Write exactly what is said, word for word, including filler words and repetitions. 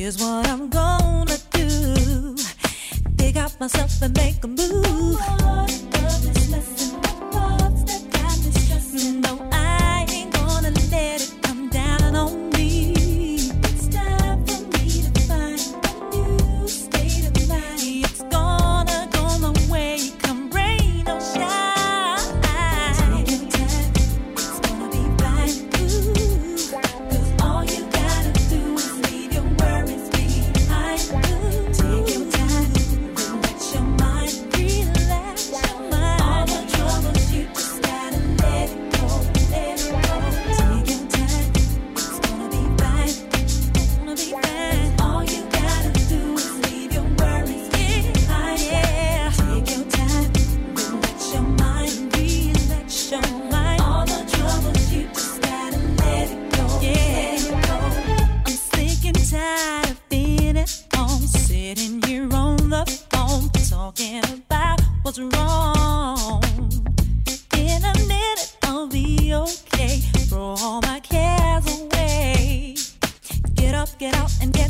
Here's what I'm gonna do. Dig out myself and make a move. No, I ain't gonna let it come down on me. It's time for me to find a new state of mind. It's gonna go my way, come rain or shine. Take your time, it's gonna be fine. Ooh, 'cause all you gotta do is leave your worries behind. Ooh, take your time, relax your mind, relax your mind. All the troubles you just gotta let it go, let it go. Take your time, it's gonna be fine, gonna be fine. All you gotta do is leave your worries behind. Yeah, take your time, relax your mind, relax your mind. All the troubles you just gotta let it go, yeah, let it go. I'm sick and tired of being at home, sitting here on the phone, talking about what's wrong. In a minute, I'll be okay. Throw all my cares away. Get up, get out, and get